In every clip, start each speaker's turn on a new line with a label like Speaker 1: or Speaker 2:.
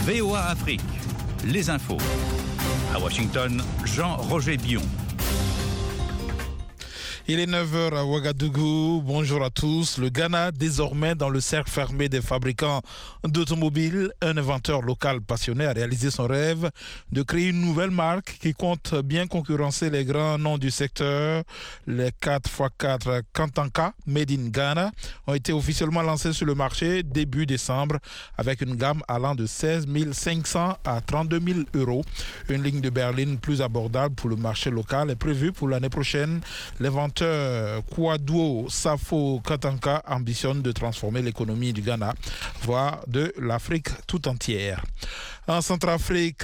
Speaker 1: VOA Afrique, les infos. À Washington, Jean-Roger Bion.
Speaker 2: Il est 9h à Ouagadougou. Bonjour à tous. Le Ghana, désormais dans le cercle fermé des fabricants d'automobiles, un inventeur local passionné a réalisé son rêve de créer une nouvelle marque qui compte bien concurrencer les grands noms du secteur. Les 4x4 Kantanka, made in Ghana, ont été officiellement lancés sur le marché début décembre avec une gamme allant de 16 500 à 32 000 euros. Une ligne de berline plus abordable pour le marché local est prévue pour l'année prochaine. L'inventeur Kwadwo Safo Katanka ambitionne de transformer l'économie du Ghana, voire de l'Afrique tout entière. En Centrafrique,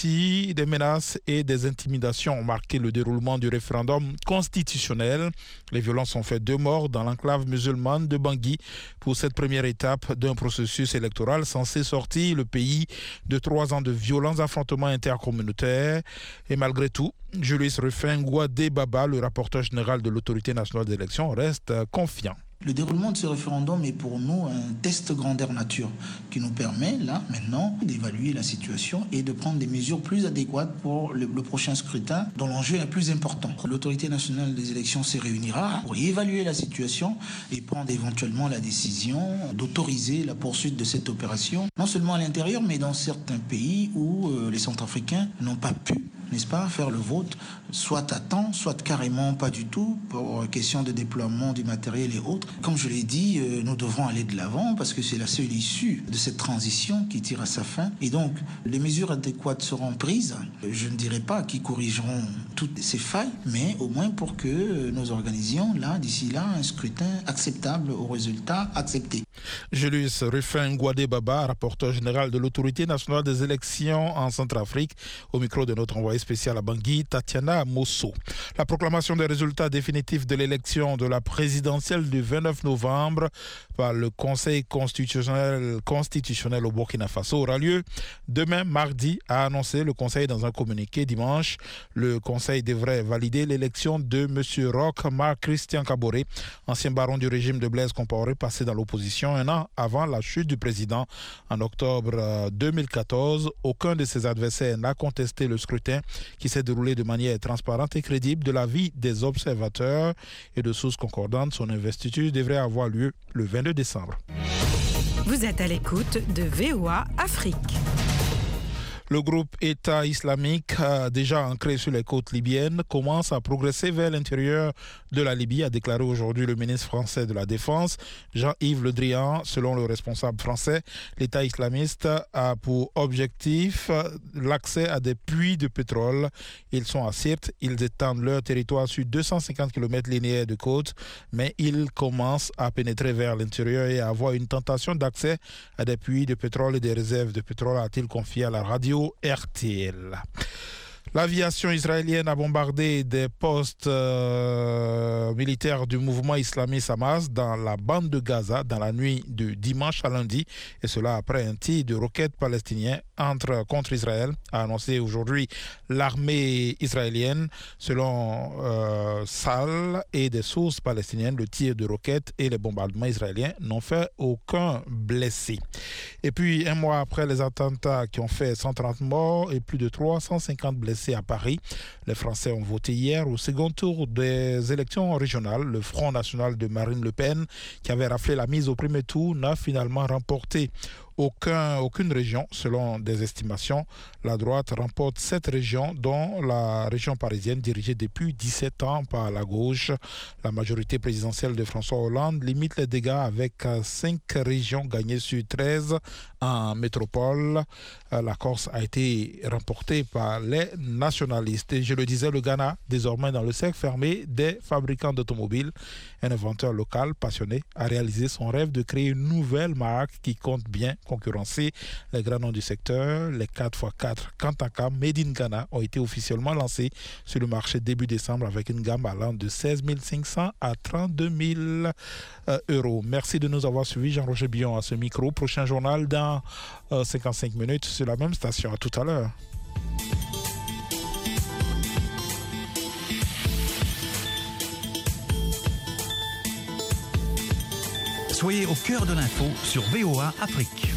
Speaker 2: des menaces et des intimidations ont marqué le déroulement du référendum constitutionnel. Les violences ont fait 2 morts dans l'enclave musulmane de Bangui pour cette première étape d'un processus électoral censé sortir le pays de 3 ans de violents affrontements intercommunautaires. Et malgré tout, Julius Rufin-Gouadé Baba, le rapporteur général de l'Autorité nationale des élections, reste confiant.
Speaker 3: Le déroulement de ce référendum est pour nous un test grandeur nature qui nous permet, là, maintenant, d'évaluer la situation et de prendre des mesures plus adéquates pour le prochain scrutin dont l'enjeu est plus important. L'Autorité nationale des élections se réunira pour évaluer la situation et prendre éventuellement la décision d'autoriser la poursuite de cette opération, non seulement à l'intérieur, mais dans certains pays où les Centrafricains n'ont pas pu, n'est-ce pas, faire le vote, soit à temps, soit carrément pas du tout, pour question de déploiement du matériel et autres. Comme je l'ai dit, nous devrons aller de l'avant parce que c'est la seule issue de cette transition qui tire à sa fin. Et donc, les mesures adéquates seront prises. Je ne dirais pas qu'ils corrigeront toutes ces failles, mais au moins pour que nous organisions, là, d'ici là, un scrutin acceptable aux résultats acceptés.
Speaker 2: Julius Rufin-Gouadé Baba, rapporteur général de l'Autorité nationale des élections en Centrafrique, au micro de notre envoyé spécial à Bangui, Tatiana Mosso. La proclamation des résultats définitifs de l'élection de la présidentielle du 29 novembre par le Conseil constitutionnel au Burkina Faso aura lieu demain mardi, a annoncé le Conseil dans un communiqué dimanche. Le Conseil devrait valider l'élection de M. Roch Marc Christian Kaboré, ancien baron du régime de Blaise Compaoré, passé dans l'opposition un an avant la chute du président en octobre 2014. Aucun de ses adversaires n'a contesté le scrutin qui s'est déroulé de manière transparente et crédible. De l'avis des observateurs et de sources concordantes, son investiture devrait avoir lieu le 22 décembre.
Speaker 4: Vous êtes à l'écoute de VOA Afrique.
Speaker 2: Le groupe État islamique, déjà ancré sur les côtes libyennes, commence à progresser vers l'intérieur de la Libye, a déclaré aujourd'hui le ministre français de la Défense, Jean-Yves Le Drian. Selon le responsable français, l'État islamiste a pour objectif l'accès à des puits de pétrole. Ils sont à Sirte, ils étendent leur territoire sur 250 km linéaires de côte, mais ils commencent à pénétrer vers l'intérieur et à avoir une tentation d'accès à des puits de pétrole et des réserves de pétrole, a-t-il confié à la radio RTL. L'aviation israélienne a bombardé des postes militaires du mouvement islamiste Hamas dans la bande de Gaza dans la nuit de dimanche à lundi, et cela après un tir de roquettes palestiniens contre Israël, a annoncé aujourd'hui l'armée israélienne. Selon Sal et des sources palestiniennes, le tir de roquettes et les bombardements israéliens n'ont fait aucun blessé. Et puis, un mois après les attentats qui ont fait 130 morts et plus de 350 blessés à Paris, les Français ont voté hier au second tour des élections régionales. Le Front national de Marine Le Pen, qui avait raflé la mise au premier tour, n'a finalement remporté aucune région. Selon des estimations, la droite remporte 7 régions, dont la région parisienne dirigée depuis 17 ans par la gauche. La majorité présidentielle de François Hollande limite les dégâts avec 5 régions gagnées sur 13 en métropole. La Corse a été remportée par les nationalistes. Et je le disais, le Ghana, désormais dans le cercle fermé des fabricants d'automobiles, un inventeur local passionné a réalisé son rêve de créer une nouvelle marque qui compte bien concurrencer les grands noms du secteur. Les 4x4 Kantanka Made in Ghana ont été officiellement lancés sur le marché début décembre avec une gamme allant de 16 500 à 32 000 euros. Merci de nous avoir suivis. Jean-Roger Bion à ce micro. Prochain journal dans 55 minutes sur la même station. À tout à l'heure.
Speaker 1: Soyez au cœur de l'info sur VOA Afrique.